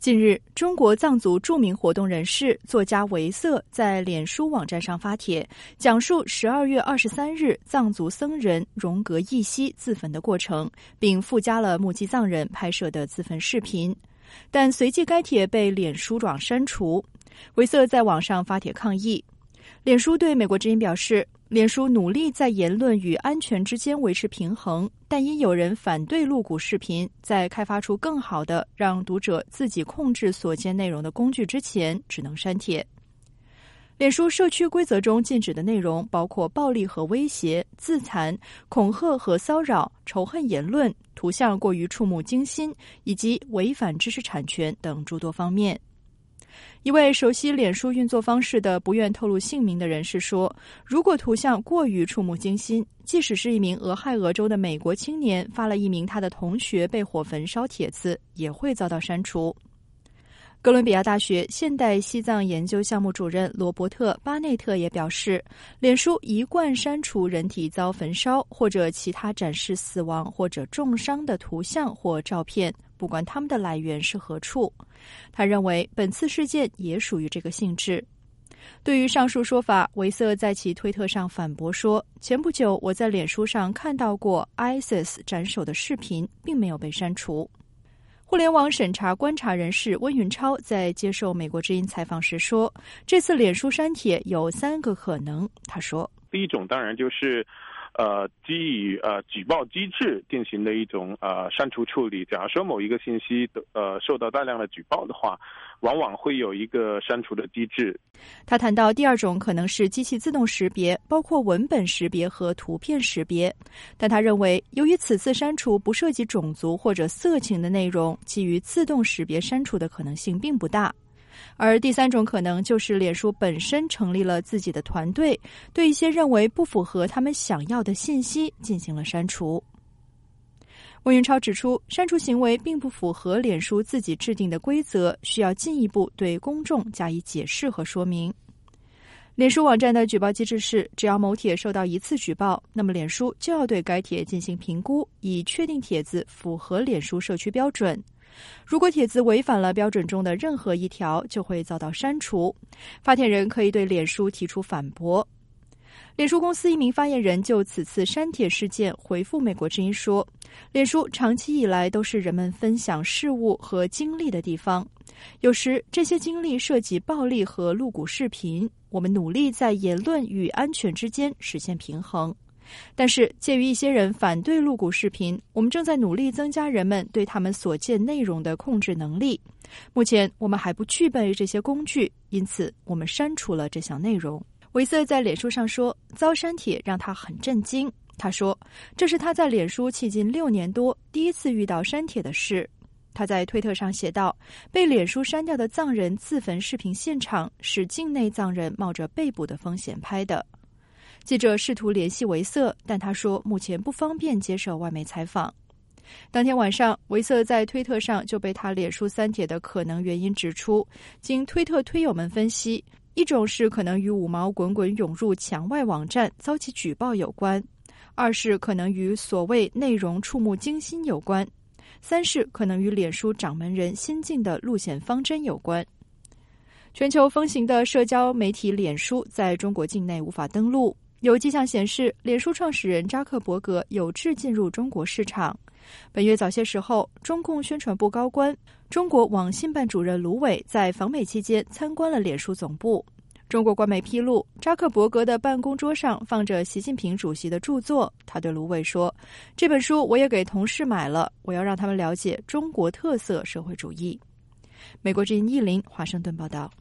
近日，中国藏族著名活动人士、作家维瑟在脸书网站上发帖，讲述12月23日藏族僧人荣格忆昔自焚的过程，并附加了目击藏人拍摄的自焚视频。但随即该帖被脸书网删除。维瑟在网上发帖抗议。脸书对美国之音表示，脸书努力在言论与安全之间维持平衡，但因有人反对露骨视频，在开发出更好的让读者自己控制所见内容的工具之前，只能删帖。脸书社区规则中禁止的内容包括暴力和威胁、自残、恐吓和骚扰、仇恨言论、图像过于触目惊心，以及违反知识产权等诸多方面。一位熟悉脸书运作方式的不愿透露姓名的人士说，如果图像过于触目惊心，即使是一名俄亥俄州的美国青年发了一名他的同学被火焚烧帖子，也会遭到删除。哥伦比亚大学现代西藏研究项目主任罗伯特·巴内特也表示，脸书一贯删除人体遭焚烧或者其他展示死亡或者重伤的图像或照片，不管它们的来源是何处。他认为本次事件也属于这个性质。对于上述说法，维瑟在其推特上反驳说，前不久我在脸书上看到过 ISIS 斩首的视频，并没有被删除。互联网审查观察人士温云超在接受美国之音采访时说，这次脸书删帖有3个可能。他说， 第一种当然就是基于举报机制进行的一种删除处理。假如说某一个信息受到大量的举报的话，往往会有一个删除的机制。 他谈到第二种可能是机器自动识别，包括文本识别和图片识别，但他认为由于此次删除不涉及种族或者色情的内容，基于自动识别删除的可能性并不大。而第三种可能就是脸书本身成立了自己的团队，对一些认为不符合他们想要的信息进行了删除。温云超指出，删除行为并不符合脸书自己制定的规则，需要进一步对公众加以解释和说明。脸书网站的举报机制是，只要某帖受到1次举报，那么脸书就要对该帖进行评估，以确定帖子符合脸书社区标准。如果帖子违反了标准中的任何一条，就会遭到删除。发帖人可以对脸书提出反驳。脸书公司一名发言人就此次删帖事件回复美国之音说，脸书长期以来都是人们分享事物和经历的地方，有时这些经历涉及暴力和露骨视频，我们努力在言论与安全之间实现平衡。但是鉴于一些人反对露骨视频，我们正在努力增加人们对他们所见内容的控制能力。目前我们还不具备这些工具，因此我们删除了这项内容。维瑟在脸书上说，遭删帖让他很震惊。他说，这是他在脸书迄今6年多第一次遇到删帖的事。他在推特上写道，被脸书删掉的藏人自焚视频现场是境内藏人冒着被捕的风险拍的。记者试图联系维瑟，但他说目前不方便接受外媒采访。当天晚上，维瑟在推特上就被他脸书删帖的可能原因指出，经推特推友们分析，一种是可能与五毛滚滚涌入墙外网站遭其举报有关，2是可能与所谓内容触目惊心有关，3是可能与脸书掌门人新进的路线方针有关。全球风行的社交媒体脸书在中国境内无法登录，有迹象显示，脸书创始人扎克伯格有志进入中国市场。本月早些时候，中共宣传部高官、中国网信办主任卢伟在访美期间参观了脸书总部。中国官媒披露，扎克伯格的办公桌上放着习近平主席的著作。他对卢伟说，这本书我也给同事买了，我要让他们了解中国特色社会主义。美国之音1林华盛顿报道。